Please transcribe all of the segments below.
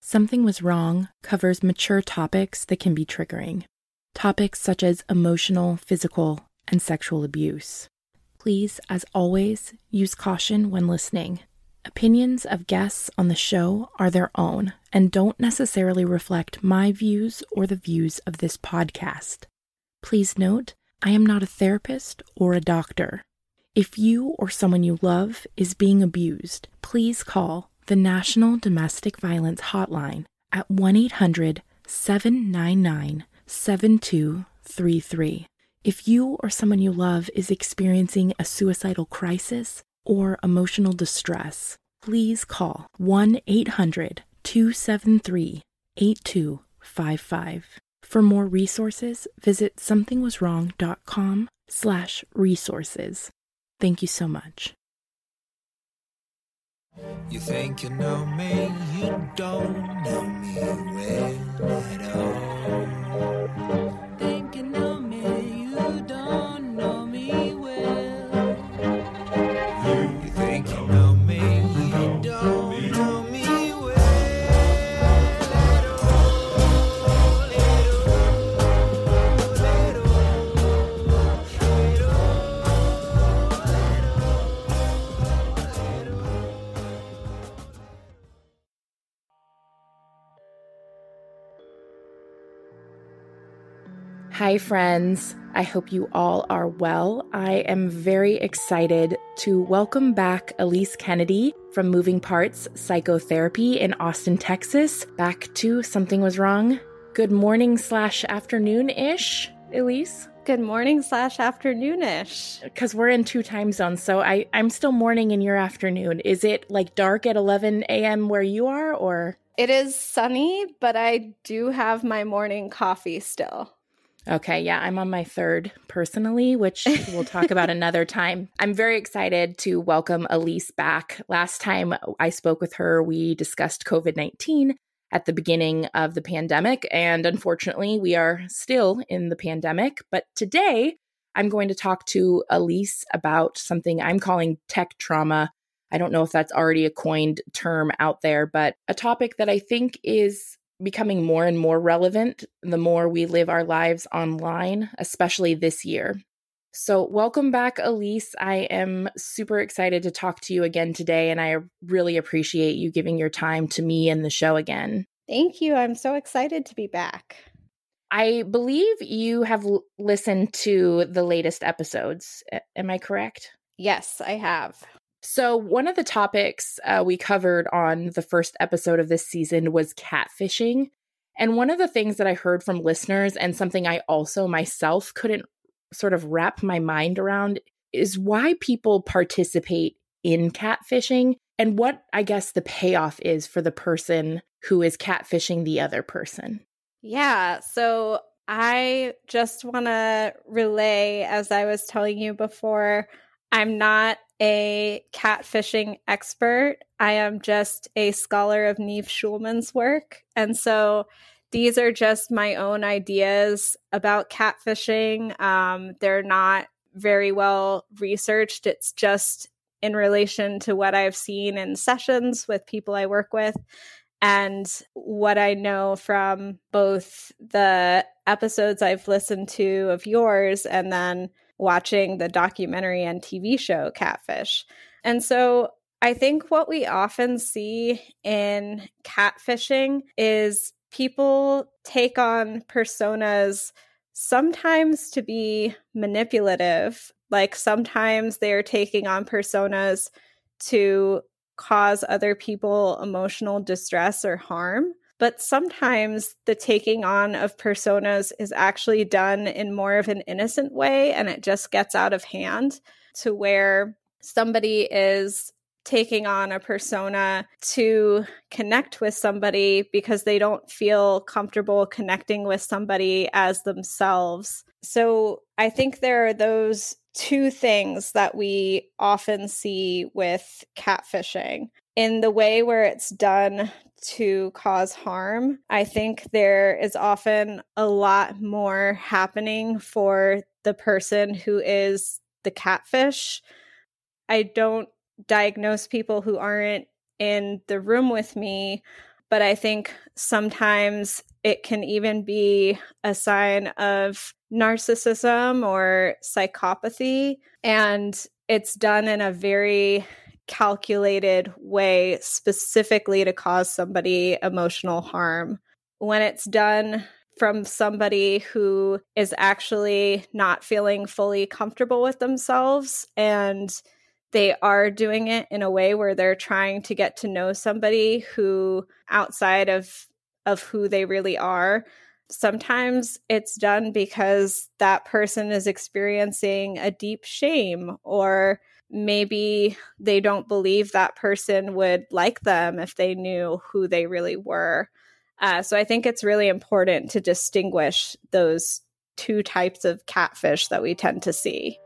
Something Was Wrong covers mature topics that can be triggering. Topics such as emotional, physical, and sexual abuse. Please, as always, use caution when listening. Opinions of guests on the show are their own and don't necessarily reflect my views or the views of this podcast. Please note, I am not a therapist or a doctor. If you or someone you love is being abused, please call the National Domestic Violence Hotline at 1-800-799-7233. If you or someone you love is experiencing a suicidal crisis or emotional distress, please call 1-800-273-8255. For more resources, visit somethingwaswrong.com/resources. Thank you so much. You think you know me, you don't know me well at all. Think you know me, you don't know me well. You think you know me, you don't know me well at Hi, friends. I hope you all are well. I am very excited to welcome back Elise Kennedy from Moving Parts Psychotherapy in Austin, Texas, back to Something Was Wrong. Good morning/afternoon-ish, Elise? Good morning/afternoon-ish. Because we're in 2 time zones, so I'm still morning and you're afternoon. Is it like dark at 11 a.m. where you are, or? It is sunny, but I do have my morning coffee still. Okay, yeah, I'm on my 3rd personally, which we'll talk about another time. I'm very excited to welcome Elise back. Last time I spoke with her, we discussed COVID-19 at the beginning of the pandemic, and unfortunately, we are still in the pandemic. But today, I'm going to talk to Elise about something I'm calling tech trauma. I don't know if that's already a coined term out there, but a topic that I think is becoming more and more relevant the more we live our lives online, especially this year. So welcome back, Elise. I am super excited to talk to you again today, and I really appreciate you giving your time to me and the show again. Thank you. I'm so excited to be back. I believe you have listened to the latest episodes. Am I correct? Yes, I have. So one of the topics we covered on the first episode of this season was catfishing. And one of the things that I heard from listeners, and something I also myself couldn't sort of wrap my mind around, is why people participate in catfishing and what, I guess, the payoff is for the person who is catfishing the other person. Yeah, so I just want to relay, as I was telling you before, I'm not a catfishing expert. I am just a scholar of Neve Schulman's work. And so these are just my own ideas about catfishing. They're not very well researched. It's just in relation to what I've seen in sessions with people I work with and what I know from both the episodes I've listened to of yours and then watching the documentary and TV show Catfish. And so I think what we often see in catfishing is people take on personas sometimes to be manipulative. Like sometimes they're taking on personas to cause other people emotional distress or harm. But sometimes the taking on of personas is actually done in more of an innocent way, and it just gets out of hand to where somebody is taking on a persona to connect with somebody because they don't feel comfortable connecting with somebody as themselves. So I think there are those 2 things that we often see with catfishing. In the way where it's done to cause harm, I think there is often a lot more happening for the person who is the catfish. I don't diagnose people who aren't in the room with me, But I think sometimes it can even be a sign of narcissism or psychopathy. And it's done in a very calculated way, specifically to cause somebody emotional harm. When it's done from somebody who is actually not feeling fully comfortable with themselves, and they are doing it in a way where they're trying to get to know somebody who outside of who they really are. Sometimes it's done because that person is experiencing a deep shame, or maybe they don't believe that person would like them if they knew who they really were. So I think it's really important to distinguish those two types of catfish that we tend to see.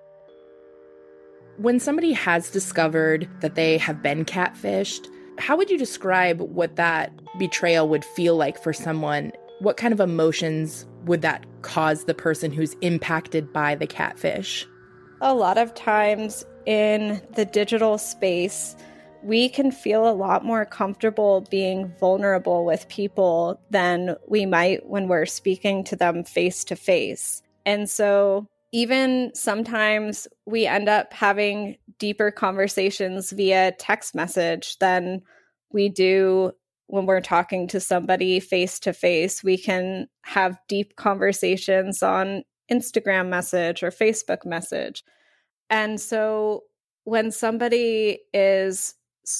When somebody has discovered that they have been catfished, how would you describe what that betrayal would feel like for someone? What kind of emotions would that cause the person who's impacted by the catfish? A lot of times in the digital space, we can feel a lot more comfortable being vulnerable with people than we might when we're speaking to them face to face. And so even sometimes we end up having deeper conversations via text message than we do when we're talking to somebody face to face. We can have deep conversations on Instagram message or Facebook message. And so when somebody is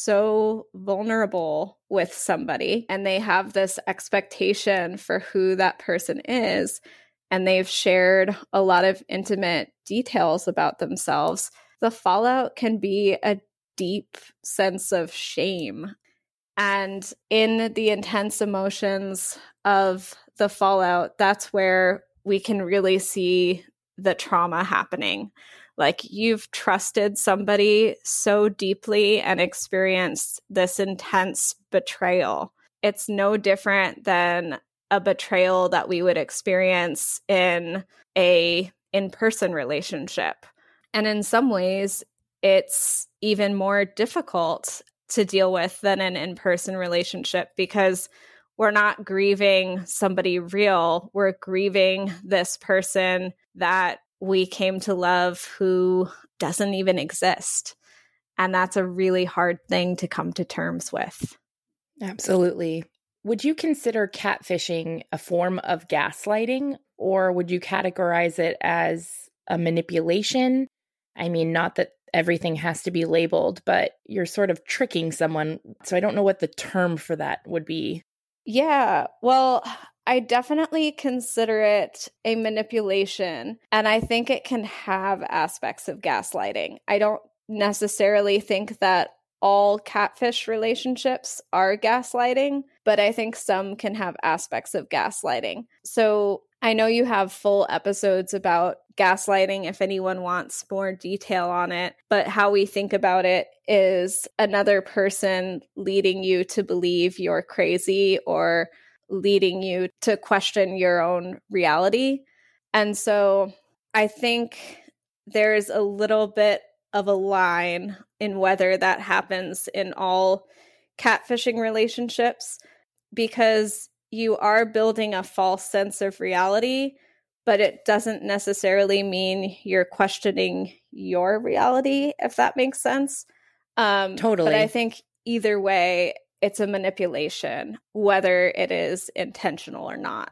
so vulnerable with somebody and they have this expectation for who that person is, and they've shared a lot of intimate details about themselves, the fallout can be a deep sense of shame. And in the intense emotions of the fallout, that's where we can really see the trauma happening. Like, you've trusted somebody so deeply and experienced this intense betrayal. It's no different than a betrayal that we would experience in a in-person relationship. And in some ways, it's even more difficult to deal with than an in-person relationship, because we're not grieving somebody real. We're grieving this person that we came to love who doesn't even exist. And that's a really hard thing to come to terms with. Absolutely. Would you consider catfishing a form of gaslighting, or would you categorize it as a manipulation? I mean, not that everything has to be labeled, but you're sort of tricking someone. So I don't know what the term for that would be. Yeah, well, I definitely consider it a manipulation, and I think it can have aspects of gaslighting. I don't necessarily think that all catfish relationships are gaslighting, but I think some can have aspects of gaslighting. So I know you have full episodes about gaslighting if anyone wants more detail on it, but how we think about it is another person leading you to believe you're crazy or leading you to question your own reality. And so I think there's a little bit of a line in whether that happens in all catfishing relationships, because you are building a false sense of reality, but it doesn't necessarily mean you're questioning your reality, if that makes sense. Totally. But I think either way, it's a manipulation, whether it is intentional or not.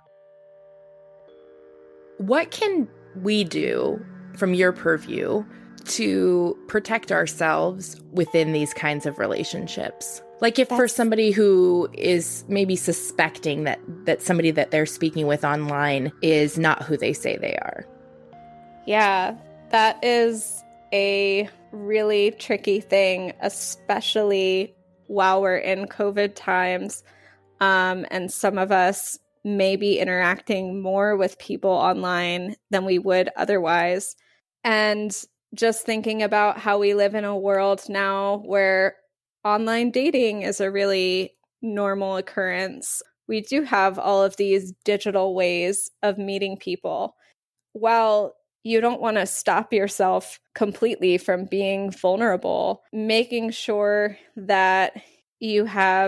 What can we do from your purview to protect ourselves within these kinds of relationships? Like, if for somebody who is maybe suspecting that somebody that they're speaking with online is not who they say they are. Yeah, that is a really tricky thing, especially while we're in COVID times. And some of us may be interacting more with people online than we would otherwise. And just thinking about how we live in a world now where online dating is a really normal occurrence. We do have all of these digital ways of meeting people. While you don't want to stop yourself completely from being vulnerable, making sure that you have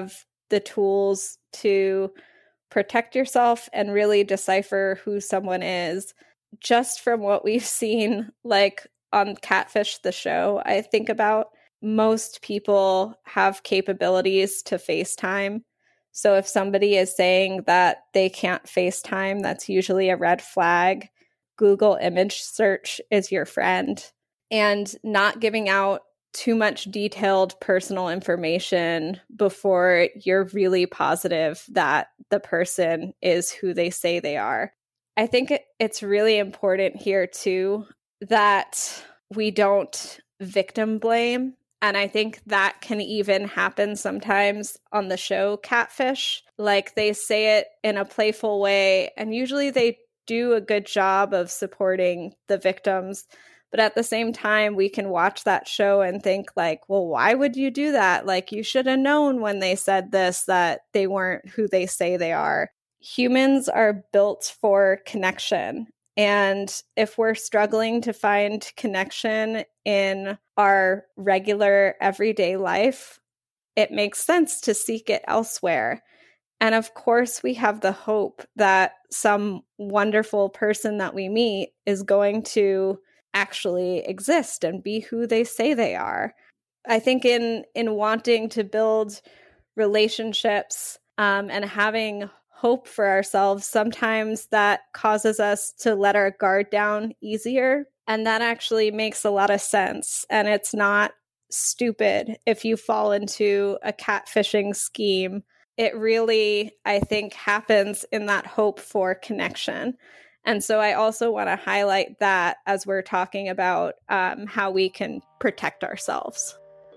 the tools to protect yourself and really decipher who someone is. Just from what we've seen, like on Catfish, the show, I think about most people have capabilities to FaceTime. So if somebody is saying that they can't FaceTime, that's usually a red flag. Google image search is your friend. And not giving out too much detailed personal information before you're really positive that the person is who they say they are. I think it's really important here too that we don't victim blame. And I think that can even happen sometimes on the show Catfish. Like they say it in a playful way, and usually they do a good job of supporting the victims. But at the same time, we can watch that show and think like, well, why would you do that? Like, you should have known when they said this that they weren't who they say they are. Humans are built for connection. And if we're struggling to find connection in our regular everyday life, it makes sense to seek it elsewhere. And of course, we have the hope that some wonderful person that we meet is going to actually exist and be who they say they are. I think in wanting to build relationships and having hope for ourselves, sometimes that causes us to let our guard down easier. And that actually makes a lot of sense. And it's not stupid if you fall into a catfishing scheme. It really, I think, happens in that hope for connection. And so I also want to highlight that as we're talking about how we can protect ourselves.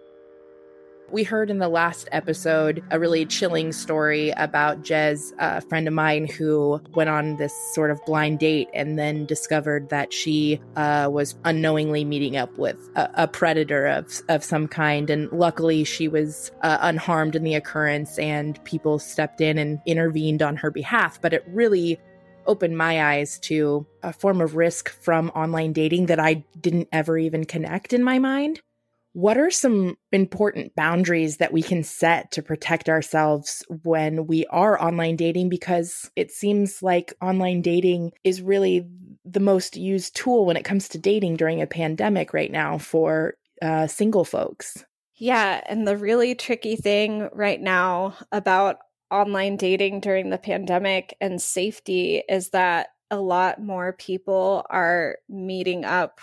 We heard in the last episode a really chilling story about Jez, a friend of mine who went on this sort of blind date and then discovered that she was unknowingly meeting up with a predator of some kind. And luckily she was unharmed in the occurrence and people stepped in and intervened on her behalf. But it really opened my eyes to a form of risk from online dating that I didn't ever even connect in my mind. What are some important boundaries that we can set to protect ourselves when we are online dating? Because it seems like online dating is really the most used tool when it comes to dating during a pandemic right now for single folks. Yeah, and the really tricky thing right now about online dating during the pandemic and safety is that a lot more people are meeting up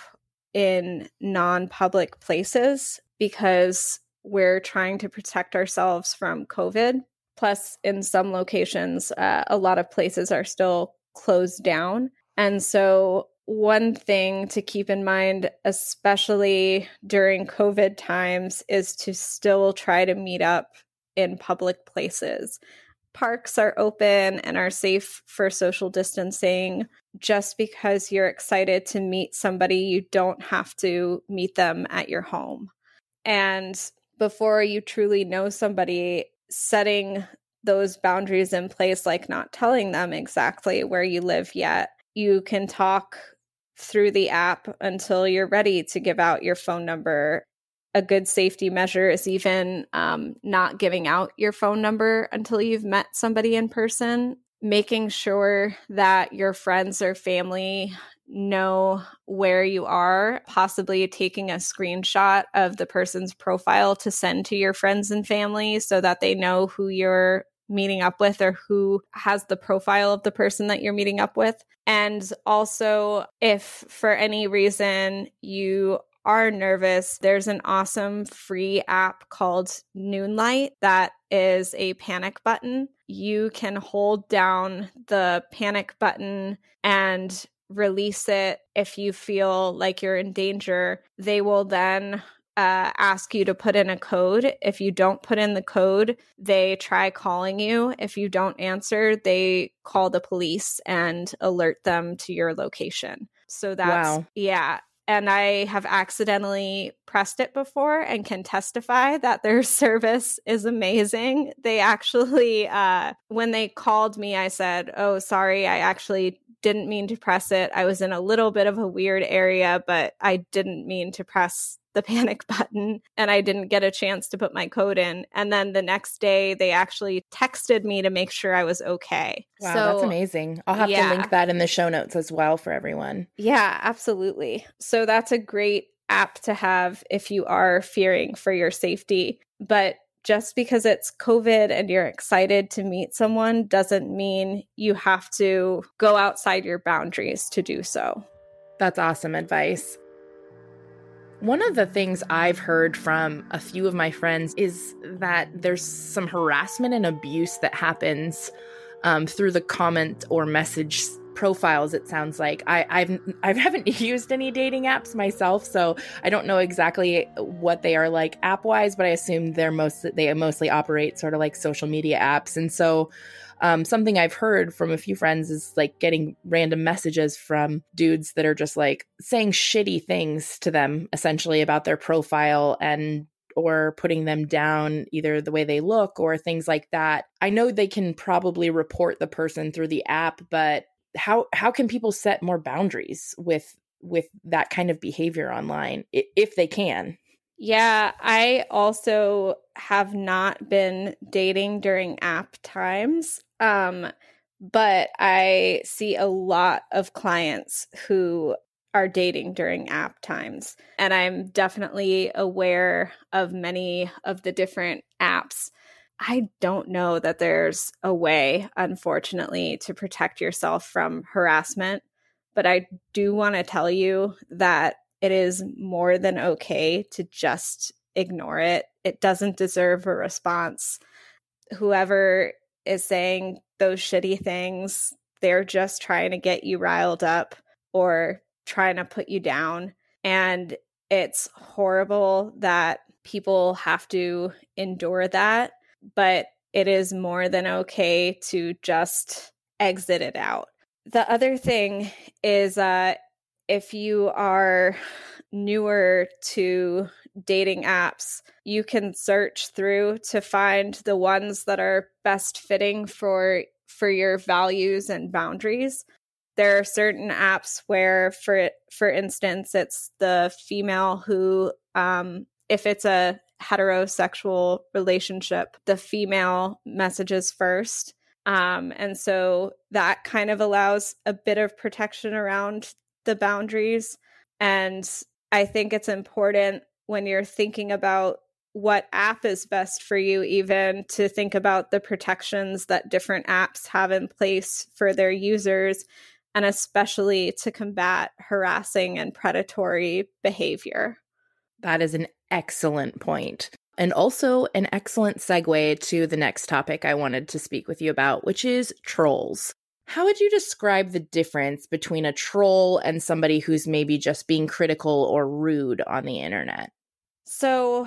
in non-public places because we're trying to protect ourselves from COVID. Plus, in some locations, a lot of places are still closed down. And so one thing to keep in mind, especially during COVID times, is to still try to meet up in public places. Parks are open and are safe for social distancing. Just because you're excited to meet somebody, you don't have to meet them at your home. And before you truly know somebody, setting those boundaries in place, like not telling them exactly where you live yet, you can talk through the app until you're ready to give out your phone number. A good safety measure is even not giving out your phone number until you've met somebody in person, making sure that your friends or family know where you are, possibly taking a screenshot of the person's profile to send to your friends and family so that they know who you're meeting up with or who has the profile of the person that you're meeting up with. And also, if for any reason you are nervous, there's an awesome free app called Noonlight that is a panic button. You can hold down the panic button and release it if you feel like you're in danger. They will then ask you to put in a code. If you don't put in the code, they try calling you. If you don't answer, they call the police and alert them to your location. So that's, wow. Yeah. And I have accidentally pressed it before and can testify that their service is amazing. They actually, when they called me, I said, "Oh, sorry, I actually didn't mean to press it. I was in a little bit of a weird area, but I didn't mean to press the panic button and I didn't get a chance to put my code in. And then the next day they actually texted me to make sure I was okay. Wow, that's amazing. I'll have to link that in the show notes as well for everyone. Yeah, absolutely. So that's a great app to have if you are fearing for your safety. But just because it's COVID and you're excited to meet someone doesn't mean you have to go outside your boundaries to do so. That's awesome advice. One of the things I've heard from a few of my friends is that there's some harassment and abuse that happens through the comment or message profiles, it sounds like. I haven't used any dating apps myself, so I don't know exactly what they are like app-wise, but I assume they mostly operate sort of like social media apps. And so something I've heard from a few friends is like getting random messages from dudes that are just like saying shitty things to them, essentially about their profile and or putting them down, either the way they look or things like that. I know they can probably report the person through the app, but how can people set more boundaries with that kind of behavior online if they can? Yeah, I also have not been dating during app times, but I see a lot of clients who are dating during app times, and I'm definitely aware of many of the different apps. I don't know that there's a way, unfortunately, to protect yourself from harassment, but I do want to tell you that it is more than okay to just ignore it. It doesn't deserve a response. Whoever is saying those shitty things, they're just trying to get you riled up or trying to put you down. And it's horrible that people have to endure that, but it is more than okay to just exit it out. The other thing is if you are newer to dating apps, you can search through to find the ones that are best fitting for your values and boundaries. There are certain apps where, for instance, it's the female who, if it's a heterosexual relationship, the female messages first. And so that kind of allows a bit of protection around the boundaries. And I think it's important when you're thinking about what app is best for you, even to think about the protections that different apps have in place for their users, and especially to combat harassing and predatory behavior. That is an excellent point. And also an excellent segue to the next topic I wanted to speak with you about, which is trolls. How would you describe the difference between a troll and somebody who's maybe just being critical or rude on the internet? So,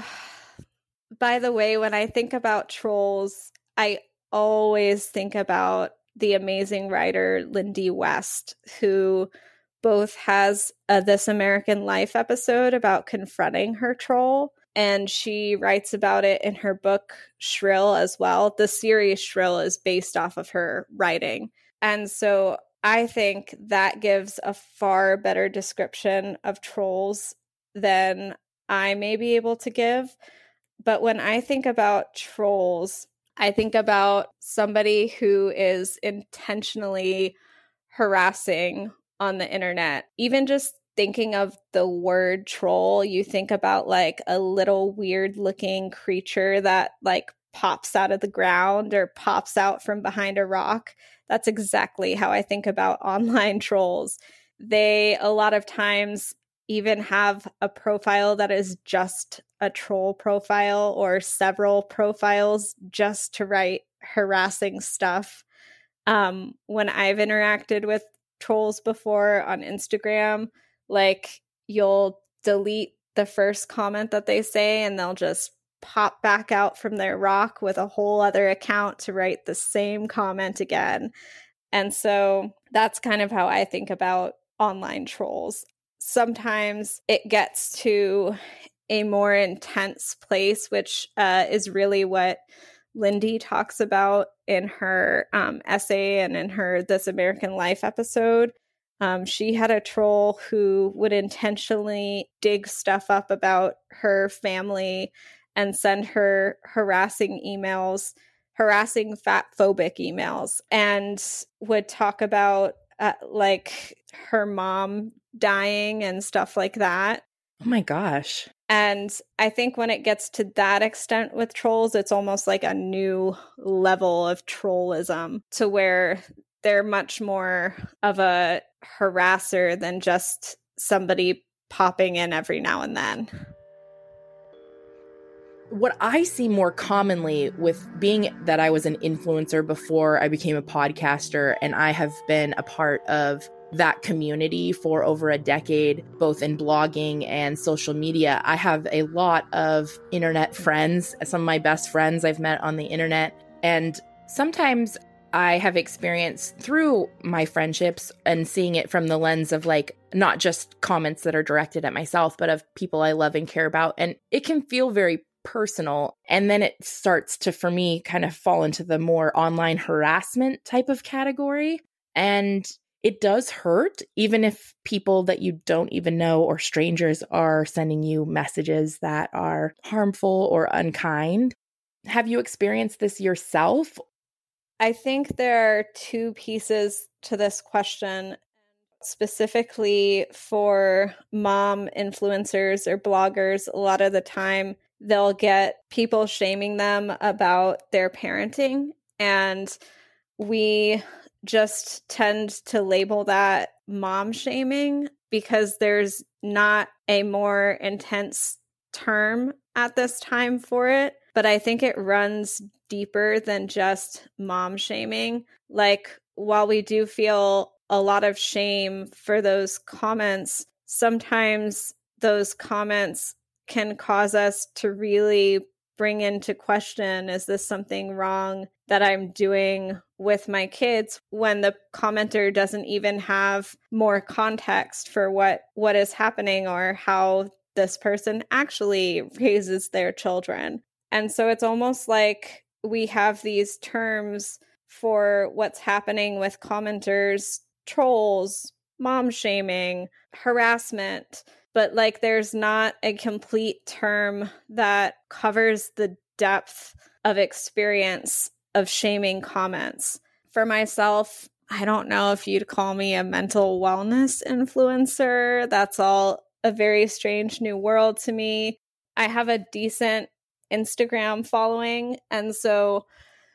by the way, when I think about trolls, I always think about the amazing writer Lindy West, who both has a This American Life episode about confronting her troll, and she writes about it in her book Shrill as well. The series Shrill is based off of her writing. And so I think that gives a far better description of trolls than I may be able to give. But when I think about trolls, I think about somebody who is intentionally harassing on the internet. Even just thinking of the word troll, you think about like a little weird looking creature that like pops out of the ground or pops out from behind a rock. That's exactly how I think about online trolls. They a lot of times even have a profile that is just a troll profile or several profiles just to write harassing stuff. When I've interacted with trolls before on Instagram, like you'll delete the first comment that they say and they'll just pop back out from their rock with a whole other account to write the same comment again. And so that's kind of how I think about online trolls. Sometimes it gets to a more intense place, which is really what Lindy talks about in her essay and in her This American Life episode. She had a troll who would intentionally dig stuff up about her family and send her harassing fat-phobic emails, and would talk about like her mom dying and stuff like that. Oh my gosh. And I think when it gets to that extent with trolls, it's almost like a new level of trollism, to where they're much more of a harasser than just somebody popping in every now and then. What I see more commonly with being that I was an influencer before I became a podcaster, and I have been a part of that community for over a decade, both in blogging and social media. I have a lot of internet friends, some of my best friends I've met on the internet. And sometimes I have experienced through my friendships and seeing it from the lens of like, not just comments that are directed at myself, but of people I love and care about. And it can feel very personal. And then it starts to, for me, kind of fall into the more online harassment type of category. And it does hurt, even if people that you don't even know or strangers are sending you messages that are harmful or unkind. Have you experienced this yourself? I think there are two pieces to this question, specifically for mom influencers or bloggers. A lot of the time, they'll get people shaming them about their parenting, and we just tend to label that mom shaming because there's not a more intense term at this time for it. But I think it runs deeper than just mom shaming. Like, while we do feel a lot of shame for those comments, sometimes those comments can cause us to really bring into question, is this something wrong that I'm doing with my kids, when the commenter doesn't even have more context for what is happening or how this person actually raises their children. And so it's almost like we have these terms for what's happening with commenters, trolls, mom shaming, harassment, but like there's not a complete term that covers the depth of experience of shaming comments. For myself, I don't know if you'd call me a mental wellness influencer. That's all a very strange new world to me. I have a decent Instagram following, and so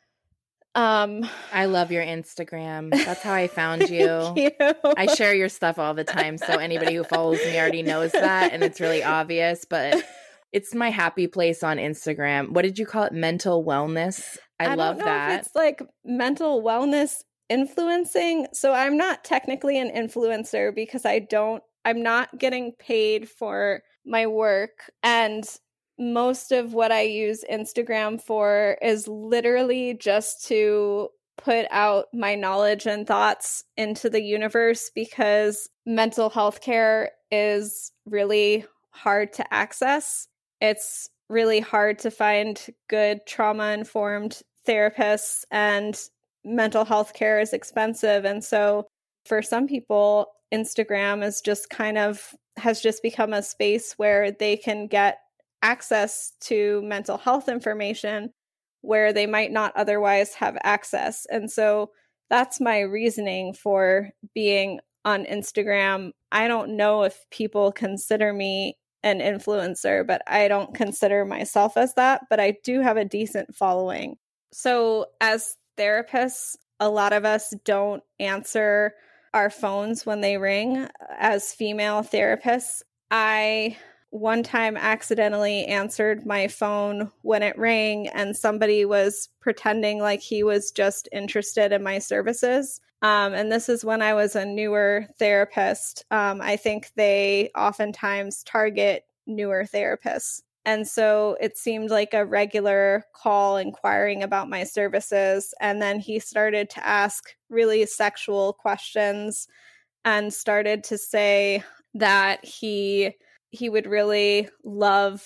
I love your Instagram. That's how I found you. Thank you. I share your stuff all the time, so anybody who follows me already knows that, and it's really obvious, but it's my happy place on Instagram. What did you call it? Mental wellness? I love don't know that. If it's like mental wellness influencing. So I'm not technically an influencer because I'm not getting paid for my work. And most of what I use Instagram for is literally just to put out my knowledge and thoughts into the universe, because mental health care is really hard to access. It's really hard to find good trauma-informed therapists, and mental health care is expensive. And so for some people, Instagram is just has just become a space where they can get access to mental health information where they might not otherwise have access. And so that's my reasoning for being on Instagram. I don't know if people consider me an influencer, but I don't consider myself as that, but I do have a decent following. So as therapists, a lot of us don't answer our phones when they ring. As female therapists, I one time accidentally answered my phone when it rang, and somebody was pretending like he was just interested in my services. And this is when I was a newer therapist. I think they oftentimes target newer therapists. And so it seemed like a regular call inquiring about my services. And then he started to ask really sexual questions and started to say that he would really love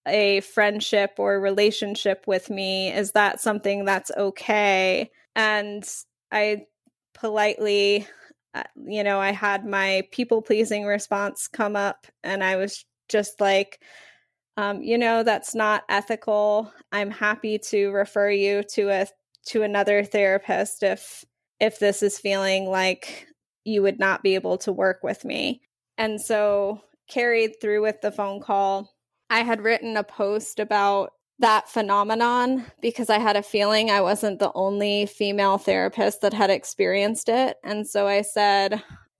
a friendship or relationship with me? Is that something that's okay? And I politely, I had my people-pleasing response come up, and I was just like, that's not ethical. I'm happy to refer you to another therapist if this is feeling like you would not be able to work with me. And so carried through with the phone call. I had written a post about that phenomenon because I had a feeling I wasn't the only female therapist that had experienced it. And so I said,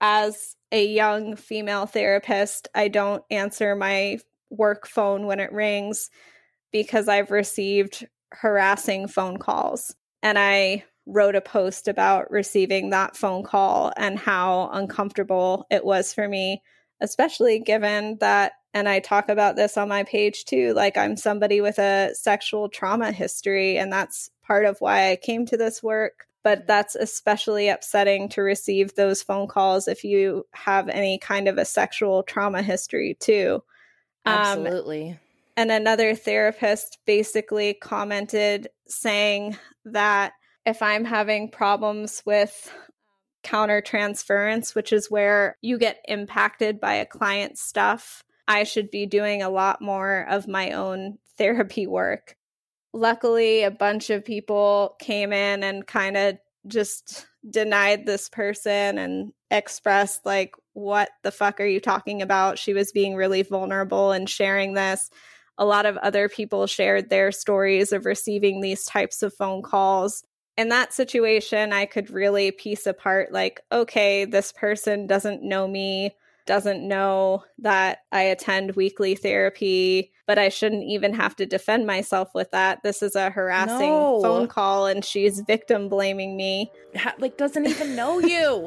as a young female therapist, I don't answer my work phone when it rings because I've received harassing phone calls. And I wrote a post about receiving that phone call and how uncomfortable it was for me, especially given that, and I talk about this on my page too, like I'm somebody with a sexual trauma history, and that's part of why I came to this work. But that's especially upsetting to receive those phone calls if you have any kind of a sexual trauma history too. Absolutely. And another therapist basically commented saying that if I'm having problems with countertransference, which is where you get impacted by a client's stuff, I should be doing a lot more of my own therapy work. Luckily, a bunch of people came in and kind of just denied this person and expressed like, what the fuck are you talking about? She was being really vulnerable and sharing this. A lot of other people shared their stories of receiving these types of phone calls. In that situation, I could really piece apart like, okay, this person doesn't know me, doesn't know that I attend weekly therapy, but I shouldn't even have to defend myself with that. This is a harassing phone call and she's victim blaming me. Doesn't even know you.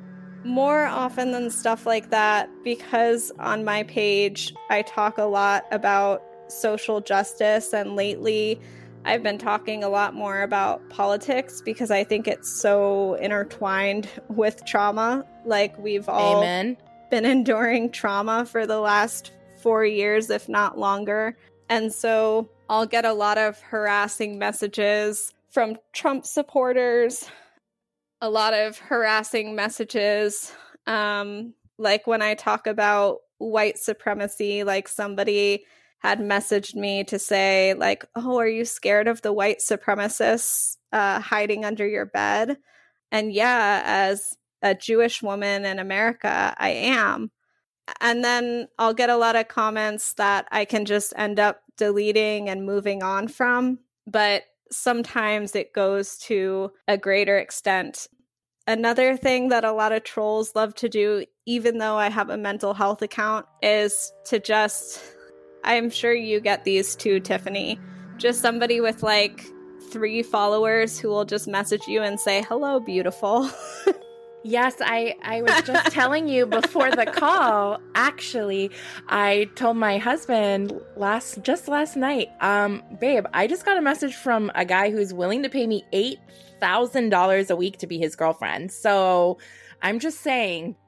More often than stuff like that, because on my page, I talk a lot about social justice, and lately I've been talking a lot more about politics because I think it's so intertwined with trauma. Like we've all been enduring trauma for the last 4 years, if not longer. And so I'll get a lot of harassing messages from Trump supporters, a lot of harassing messages. Like when I talk about white supremacy, like somebody had messaged me to say like, oh, are you scared of the white supremacists hiding under your bed? And yeah, as a Jewish woman in America, I am. And then I'll get a lot of comments that I can just end up deleting and moving on from. But sometimes it goes to a greater extent. Another thing that a lot of trolls love to do, even though I have a mental health account, is to just, I'm sure you get these too, Tiffany, just somebody with like 3 followers who will just message you and say, hello, beautiful. Yes, I was just telling you before the call, actually, I told my husband just last night, babe, I just got a message from a guy who's willing to pay me $8,000 a week to be his girlfriend. So I'm just saying.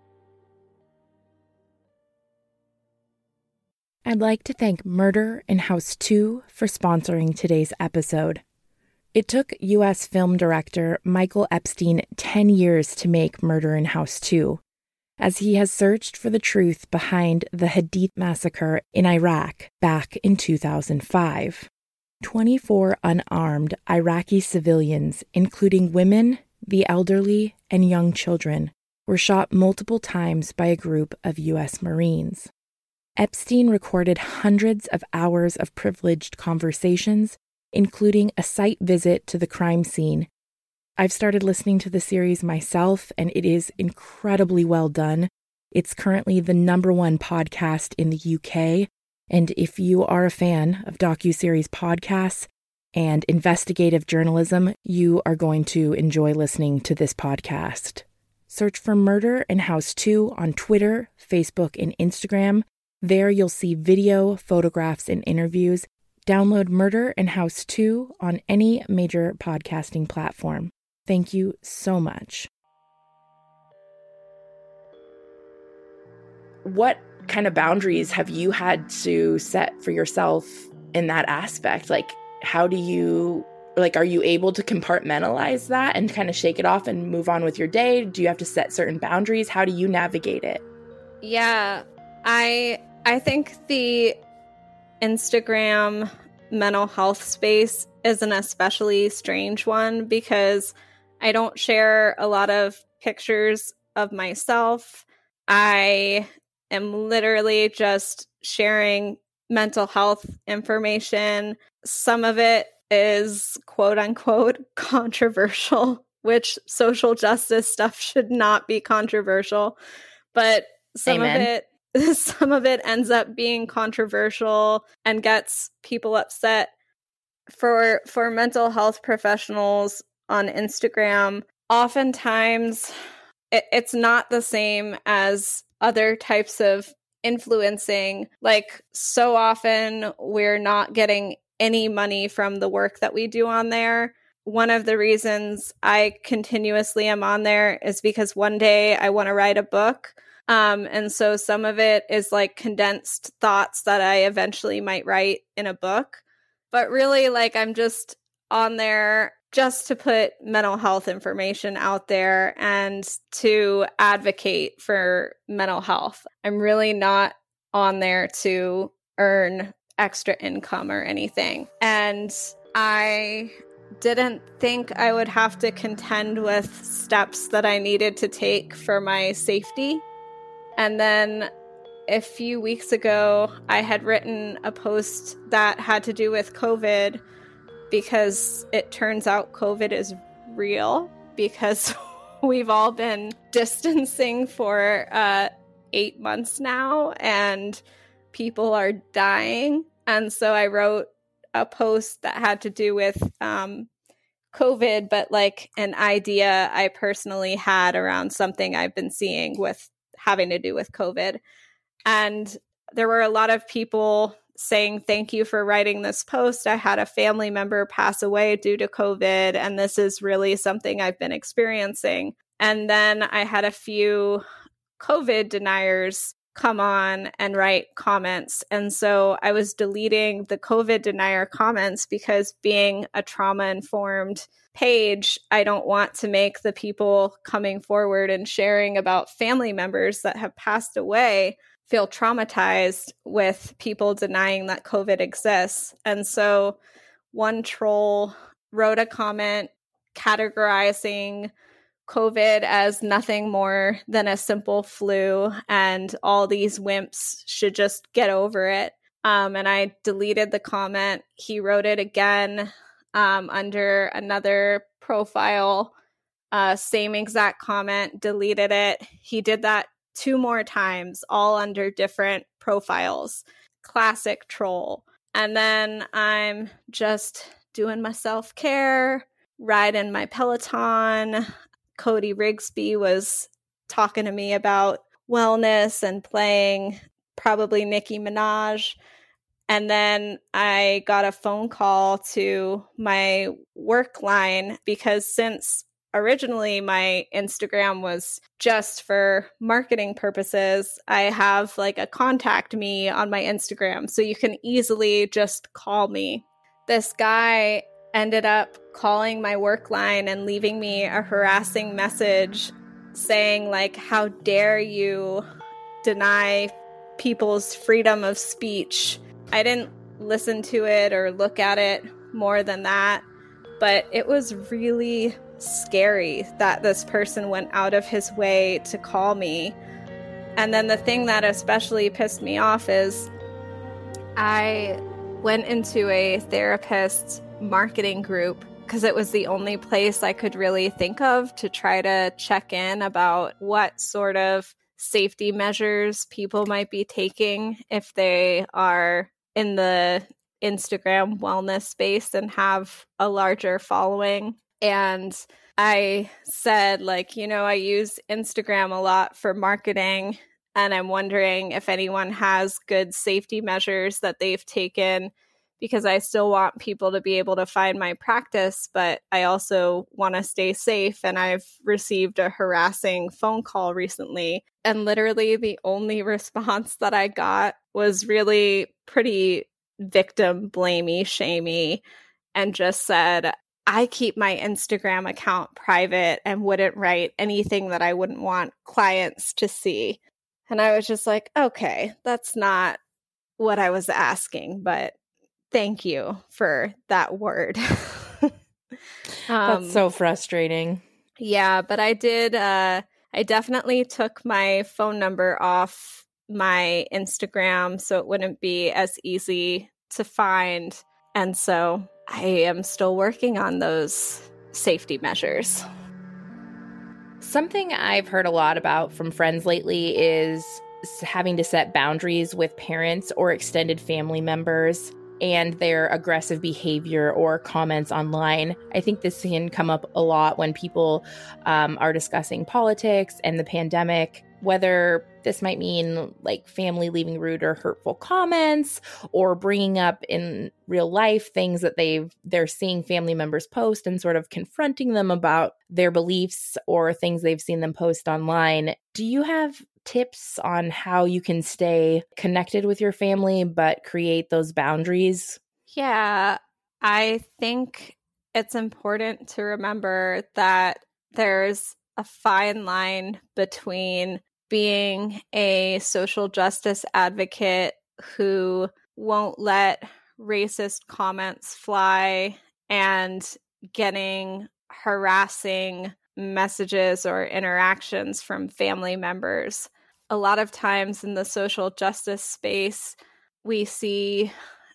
I'd like to thank Murder in House 2 for sponsoring today's episode. It took U.S. film director Michael Epstein 10 years to make Murder in House 2, as he has searched for the truth behind the Hadith massacre in Iraq back in 2005. 24 unarmed Iraqi civilians, including women, the elderly, and young children, were shot multiple times by a group of U.S. Marines. Epstein recorded hundreds of hours of privileged conversations, including a site visit to the crime scene. I've started listening to the series myself, and it is incredibly well done. It's currently the #1 podcast in the UK, and if you are a fan of docuseries podcasts and investigative journalism, you are going to enjoy listening to this podcast. Search for Murder in House 2 on Twitter, Facebook, and Instagram. There you'll see video, photographs, and interviews. Download Murder in House 2 on any major podcasting platform. Thank you so much. What kind of boundaries have you had to set for yourself in that aspect? Like, how do you, like, are you able to compartmentalize that and kind of shake it off and move on with your day? Do you have to set certain boundaries? How do you navigate it? Yeah, I think the Instagram mental health space is an especially strange one because I don't share a lot of pictures of myself. I am literally just sharing mental health information. Some of it is quote unquote controversial, which social justice stuff should not be controversial. But some of it ends up being controversial and gets people upset. For mental health professionals on Instagram, oftentimes it's not the same as other types of influencing. Like, so often we're not getting any money from the work that we do on there. One of the reasons I continuously am on there is because one day I want to write a book. And so some of it is like condensed thoughts that I eventually might write in a book. But really, like, I'm just on there just to put mental health information out there and to advocate for mental health. I'm really not on there to earn extra income or anything. And I didn't think I would have to contend with steps that I needed to take for my safety. And then a few weeks ago, I had written a post that had to do with COVID because it turns out COVID is real because we've all been distancing for 8 months now and people are dying. And so I wrote a post that had to do with COVID, but like an idea I personally had around something I've been seeing with having to do with COVID. And there were a lot of people saying, thank you for writing this post. I had a family member pass away due to COVID, and this is really something I've been experiencing. And then I had a few COVID deniers come on and write comments. And so I was deleting the COVID denier comments because, being a trauma-informed page, I don't want to make the people coming forward and sharing about family members that have passed away feel traumatized with people denying that COVID exists. And so one troll wrote a comment categorizing COVID as nothing more than a simple flu, and all these wimps should just get over it. And I deleted the comment. He wrote it again under another profile, same exact comment, deleted it. He did that 2 more times, all under different profiles. Classic troll. And then I'm just doing my self-care, riding my Peloton. Cody Rigsby was talking to me about wellness and playing probably Nicki Minaj. And then I got a phone call to my work line because, since originally my Instagram was just for marketing purposes, I have like a contact me on my Instagram, so you can easily just call me. This guy ended up calling my work line and leaving me a harassing message saying, like, how dare you deny people's freedom of speech. I didn't listen to it or look at it more than that, but it was really scary that this person went out of his way to call me. And then the thing that especially pissed me off is I went into a therapist marketing group because it was the only place I could really think of to try to check in about what sort of safety measures people might be taking if they are in the Instagram wellness space and have a larger following. And I said, like, I use Instagram a lot for marketing, and I'm wondering if anyone has good safety measures that they've taken because I still want people to be able to find my practice, but I also want to stay safe. And I've received a harassing phone call recently. And literally the only response that I got was really pretty victim blamey, shamey, and just said, I keep my Instagram account private and wouldn't write anything that I wouldn't want clients to see. And I was just like, okay, that's not what I was asking, but thank you for that word. That's so frustrating. Yeah, but I definitely took my phone number off my Instagram so it wouldn't be as easy to find. And so I am still working on those safety measures. Something I've heard a lot about from friends lately is having to set boundaries with parents or extended family members and their aggressive behavior or comments online. I think this can come up a lot when people are discussing politics and the pandemic, whether this might mean like family leaving rude or hurtful comments, or bringing up in real life things that they're seeing family members post and sort of confronting them about their beliefs or things they've seen them post online. Do you have tips on how you can stay connected with your family but create those boundaries? Yeah, I think it's important to remember that there's a fine line between being a social justice advocate who won't let racist comments fly and getting harassing messages or interactions from family members. A lot of times in the social justice space, we see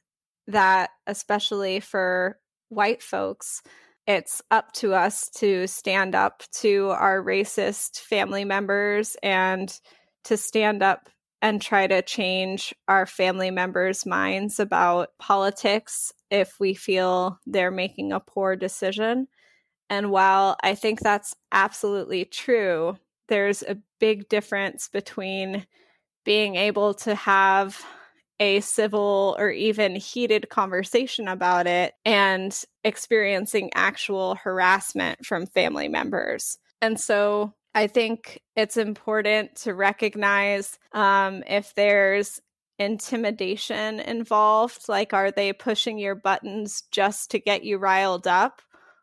that, especially for white folks, it's up to us to stand up to our racist family members and to stand up and try to change our family members' minds about politics if we feel they're making a poor decision. And while I think that's absolutely true, there's a big difference between being able to have a civil or even heated conversation about it and experiencing actual harassment from family members. And so I think it's important to recognize if there's intimidation involved, like are they pushing your buttons just to get you riled up?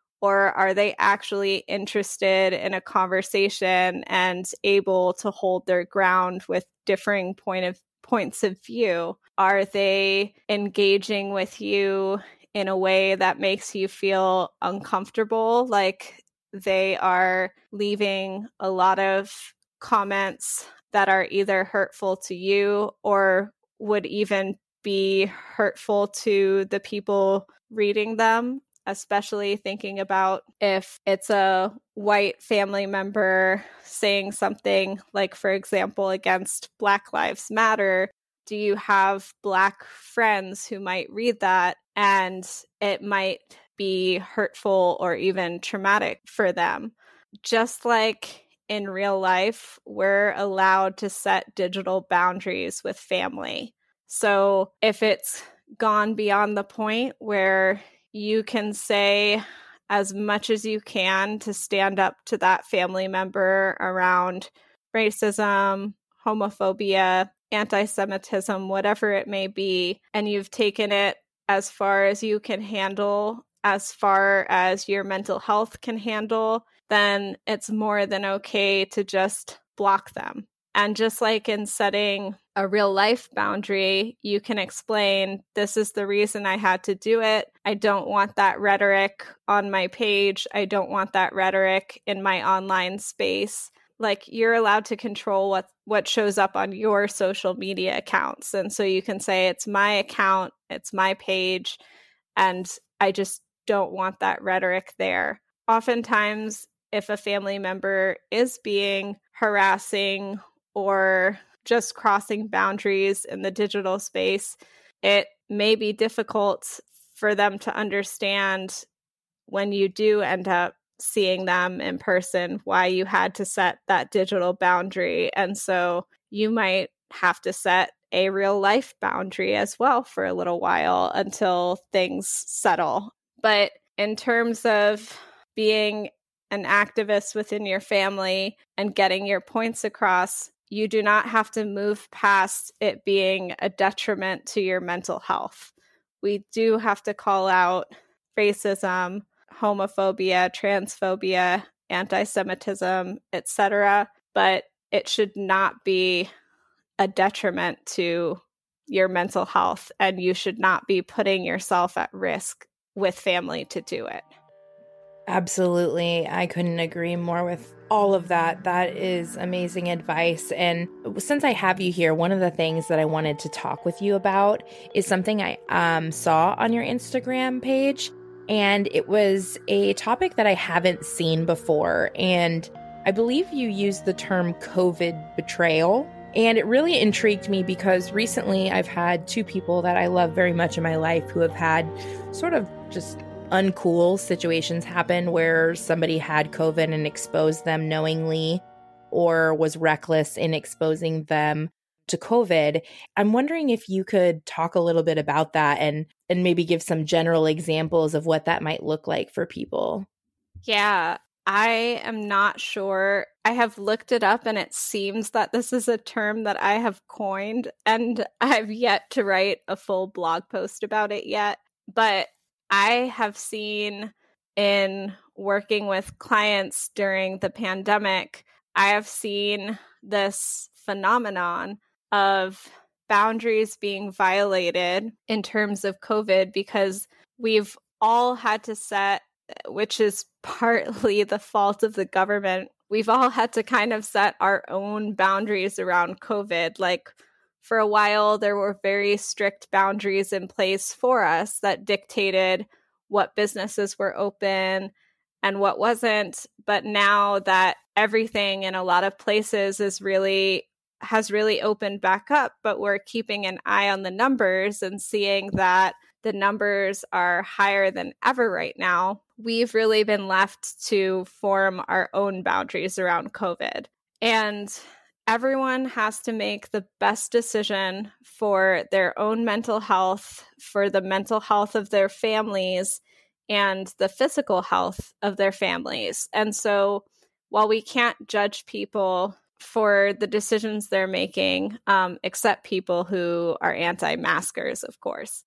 Or are they actually interested in a conversation and able to hold their ground with differing points of view? Are they engaging with you in a way that makes you feel uncomfortable? Like they are leaving a lot of comments that are either hurtful to you or would even be hurtful to the people reading them, especially thinking about if it's a white family member saying something like, for example, against Black Lives Matter. Do you have Black friends who might read that and it might be hurtful or even traumatic for them? Just like in real life, we're allowed to set digital boundaries with family. So if it's gone beyond the point where you can say as much as you can to stand up to that family member around racism, homophobia, anti-Semitism, whatever it may be, and you've taken it as far as you can handle, as far as your mental health can handle, then it's more than okay to just block them. And just like in setting a real life boundary, you can explain, this is the reason I had to do it. I don't want that rhetoric on my page. I don't want that rhetoric in my online space. Like you're allowed to control what shows up on your social media accounts. And so you can say, it's my account, it's my page, and I just don't want that rhetoric there. Oftentimes, if a family member is being harassing or just crossing boundaries in the digital space, it may be difficult for them to understand when you do end up seeing them in person why you had to set that digital boundary. And so you might have to set a real life boundary as well for a little while until things settle. But in terms of being an activist within your family and getting your points across, you do not have to move past it being a detriment to your mental health. We do have to call out racism, homophobia, transphobia, anti-Semitism, etc., but it should not be a detriment to your mental health, and you should not be putting yourself at risk with family to do it. Absolutely. I couldn't agree more with all of that. That is amazing advice. And since I have you here, one of the things that I wanted to talk with you about is something I saw on your Instagram page. And it was a topic that I haven't seen before. And I believe you used the term COVID betrayal. And it really intrigued me because recently I've had two people that I love very much in my life who have had sort of just uncool situations happen where somebody had COVID and exposed them knowingly or was reckless in exposing them to COVID. I'm wondering if you could talk a little bit about that and maybe give some general examples of what that might look like for people. Yeah, I am not sure. I have looked it up and it seems that this is a term that I have coined, and I've yet to write a full blog post about it yet. But I have seen in working with clients during the pandemic, I have seen this phenomenon of boundaries being violated in terms of COVID because we've all had to set, which is partly the fault of the government, we've all had to kind of set our own boundaries around COVID. Like, for a while, there were very strict boundaries in place for us that dictated what businesses were open and what wasn't. But now that everything in a lot of places has really opened back up, but we're keeping an eye on the numbers and seeing that the numbers are higher than ever right now, we've really been left to form our own boundaries around COVID. And everyone has to make the best decision for their own mental health, for the mental health of their families, and the physical health of their families. And so while we can't judge people for the decisions they're making, except people who are anti-maskers, of course,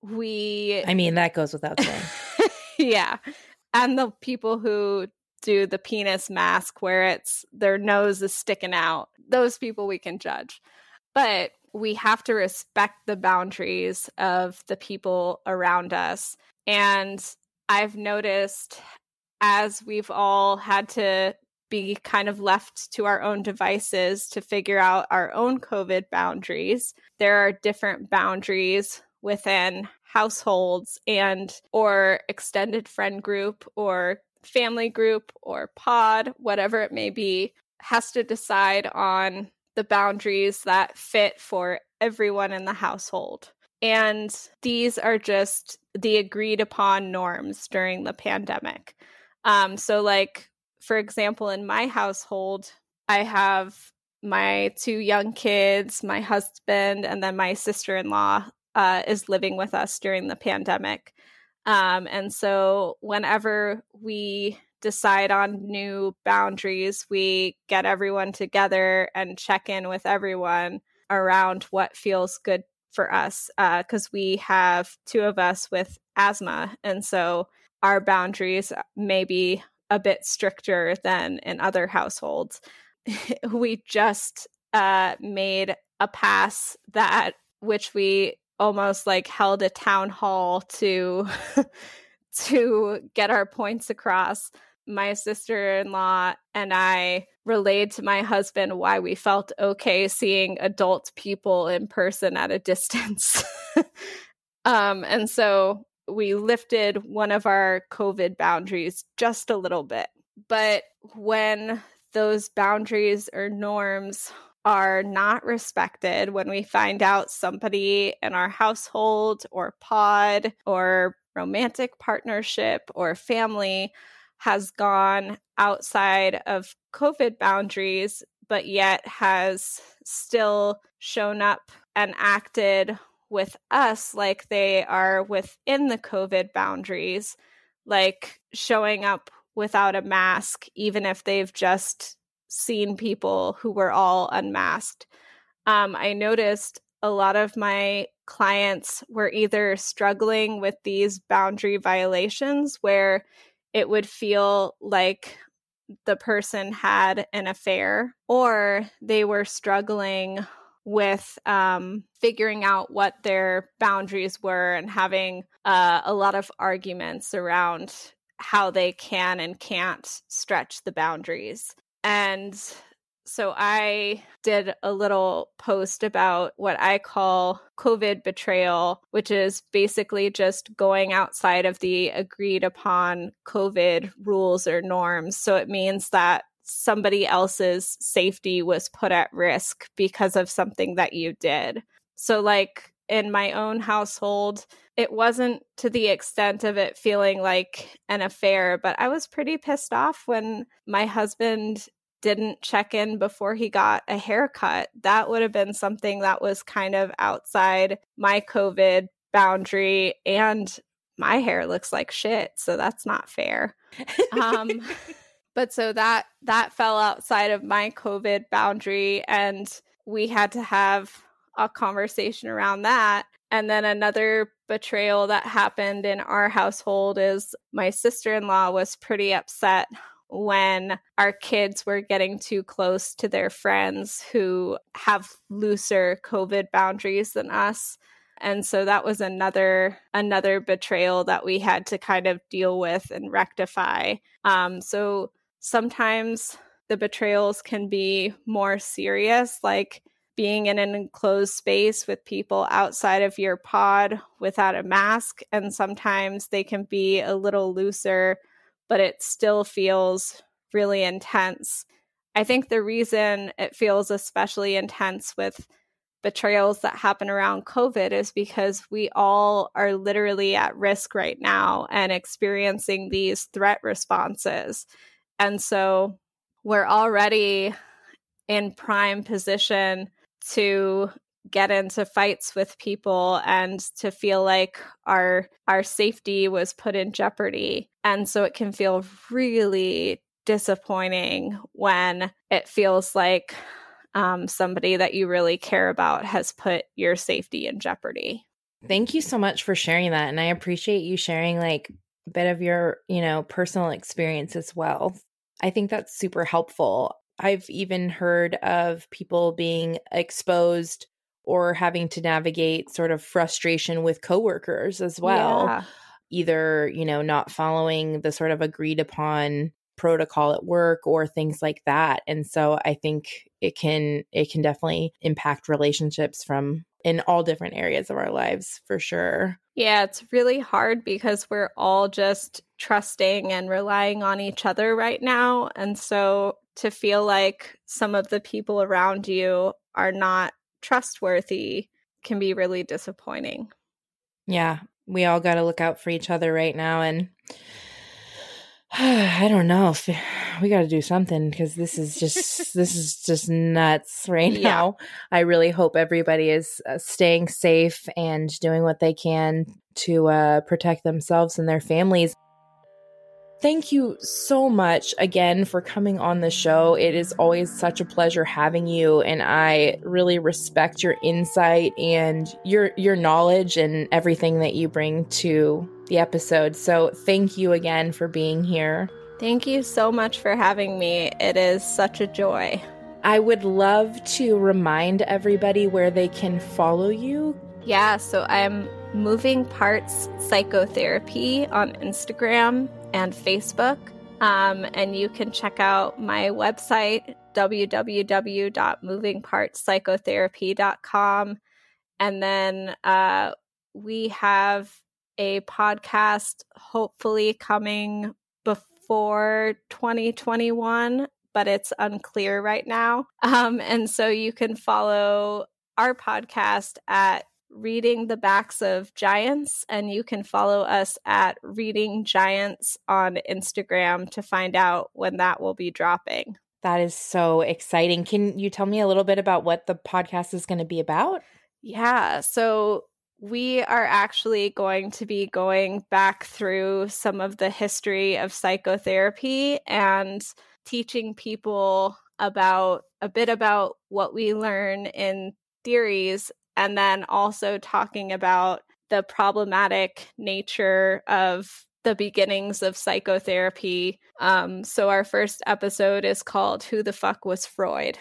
that goes without saying. Yeah. And the people who do the penis mask where it's their nose is sticking out, those people we can judge. But we have to respect the boundaries of the people around us. And I've noticed as we've all had to be kind of left to our own devices to figure out our own COVID boundaries, there are different boundaries within households or extended friend group or family group or pod, whatever it may be, has to decide on the boundaries that fit for everyone in the household. And these are just the agreed upon norms during the pandemic. So like, for example, in my household, I have my two young kids, my husband, and then my sister-in-law is living with us during the pandemic. And so whenever we decide on new boundaries, we get everyone together and check in with everyone around what feels good for us, because we have two of us with asthma. And so our boundaries may be a bit stricter than in other households. We just made a pass which we almost like held a town hall to get our points across. My sister-in-law and I relayed to my husband why we felt okay seeing adult people in person at a distance. And so we lifted one of our COVID boundaries just a little bit. But when those boundaries or norms are not respected, when we find out somebody in our household or pod or romantic partnership or family has gone outside of COVID boundaries, but yet has still shown up and acted with us like they are within the COVID boundaries, like showing up without a mask, even if they've just seen people who were all unmasked. I noticed a lot of my clients were either struggling with these boundary violations where it would feel like the person had an affair, or they were struggling with figuring out what their boundaries were and having a lot of arguments around how they can and can't stretch the boundaries. And so I did a little post about what I call COVID betrayal, which is basically just going outside of the agreed upon COVID rules or norms. So it means that somebody else's safety was put at risk because of something that you did. So like in my own household, it wasn't to the extent of it feeling like an affair, but I was pretty pissed off when my husband didn't check in before he got a haircut. That would have been something that was kind of outside my COVID boundary, and my hair looks like shit, so that's not fair. But so that fell outside of my COVID boundary, and we had to have a conversation around that. And then another betrayal that happened in our household is my sister-in-law was pretty upset when our kids were getting too close to their friends who have looser COVID boundaries than us. And so that was another betrayal that we had to kind of deal with and rectify. So sometimes the betrayals can be more serious, like being in an enclosed space with people outside of your pod without a mask. And sometimes they can be a little looser, but it still feels really intense. I think the reason it feels especially intense with betrayals that happen around COVID is because we all are literally at risk right now and experiencing these threat responses. And so we're already in prime position to get into fights with people and to feel like our safety was put in jeopardy. And so it can feel really disappointing when it feels like somebody that you really care about has put your safety in jeopardy. Thank you so much for sharing that. And I appreciate you sharing like a bit of your, personal experience as well. I think that's super helpful. I've even heard of people being exposed or having to navigate sort of frustration with coworkers as well. Yeah. Either, not following the sort of agreed upon protocol at work or things like that. And so I think it can definitely impact relationships in all different areas of our lives for sure. Yeah, it's really hard because we're all just trusting and relying on each other right now. And so to feel like some of the people around you are not trustworthy can be really disappointing. Yeah, we all got to look out for each other right now. And I don't know if we got to do something because this is just nuts right now. I really hope everybody is staying safe and doing what they can to protect themselves and their families. Thank you so much again for coming on the show. It is always such a pleasure having you, and I really respect your insight and your knowledge and everything that you bring to the episode. So thank you again for being here. Thank you so much for having me. It is such a joy. I would love to remind everybody where they can follow you. Yeah, so I'm Moving Parts Psychotherapy on Instagram and Facebook. And you can check out my website, www.movingpartspsychotherapy.com. And then we have a podcast hopefully coming before 2021, but it's unclear right now. And so you can follow our podcast at Reading the Backs of Giants, and you can follow us at Reading Giants on Instagram to find out when that will be dropping. That is so exciting. Can you tell me a little bit about what the podcast is going to be about? Yeah, so we are actually going to be going back through some of the history of psychotherapy and teaching people about a bit about what we learn in theories, and then also talking about the problematic nature of the beginnings of psychotherapy. So our first episode is called Who the Fuck Was Freud?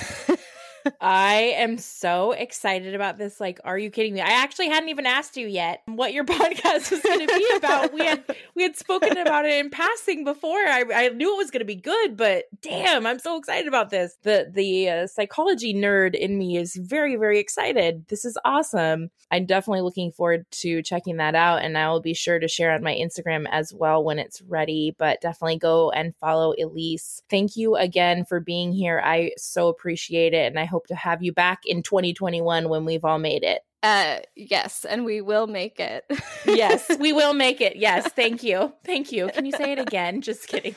I am so excited about this. Like, are you kidding me? I actually hadn't even asked you yet what your podcast was going to be about. We had spoken about it in passing before. I knew it was going to be good, but damn, I'm so excited about this. The psychology nerd in me is very, very excited. This is awesome. I'm definitely looking forward to checking that out, and I will be sure to share on my Instagram as well when it's ready, but definitely go and follow Elise. Thank you again for being here. I so appreciate it, and I hope to have you back in 2021 when we've all made it. Yes, and we will make it. Yes, we will make it. Yes, thank you. Thank you. Can you say it again? Just kidding.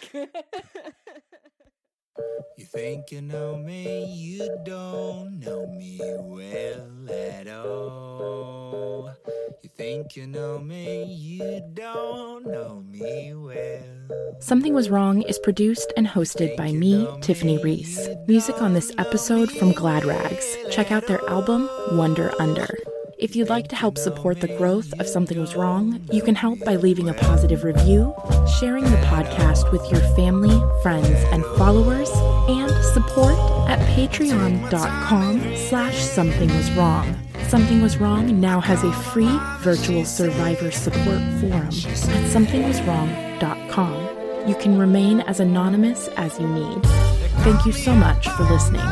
You think you know me, you don't know me well at all. You think you know me, you don't know me well. Something Was Wrong is produced and hosted by me, Tiffany Reese. Music on this episode from Glad Rags. Check out their album, Wonder Under. If you'd like to help support the growth of Something Was Wrong, you can help by leaving a positive review, sharing the podcast with your family, friends, and followers, and support at patreon.com/somethingwaswrong. Something Was Wrong now has a free virtual survivor support forum at somethingwaswrong.com. You can remain as anonymous as you need. Thank you so much for listening.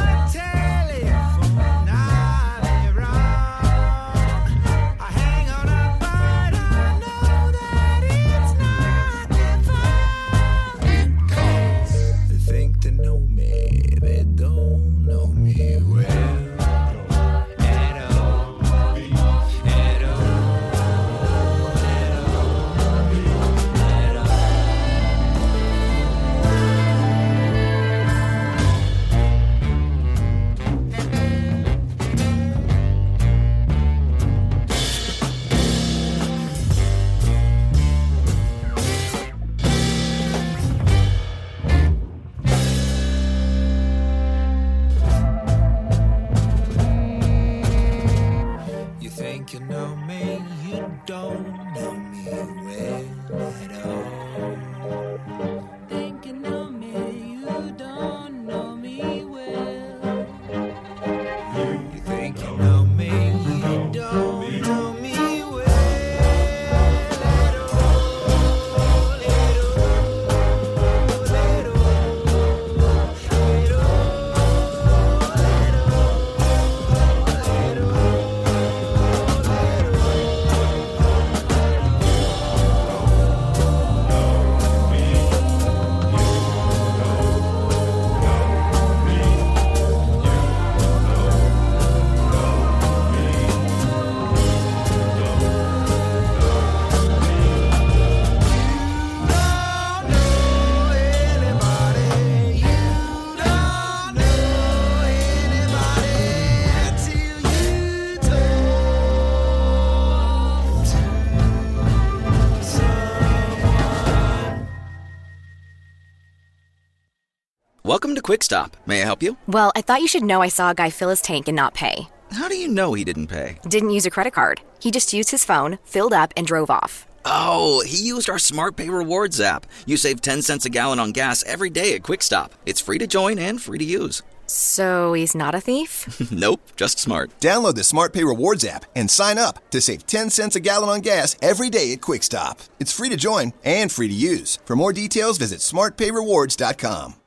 Welcome to Quick Stop. May I help you? Well, I thought you should know I saw a guy fill his tank and not pay. How do you know he didn't pay? Didn't use a credit card. He just used his phone, filled up, and drove off. Oh, he used our Smart Pay Rewards app. You save 10 cents a gallon on gas every day at Quick Stop. It's free to join and free to use. So he's not a thief? Nope, just smart. Download the Smart Pay Rewards app and sign up to save 10 cents a gallon on gas every day at Quick Stop. It's free to join and free to use. For more details, visit smartpayrewards.com.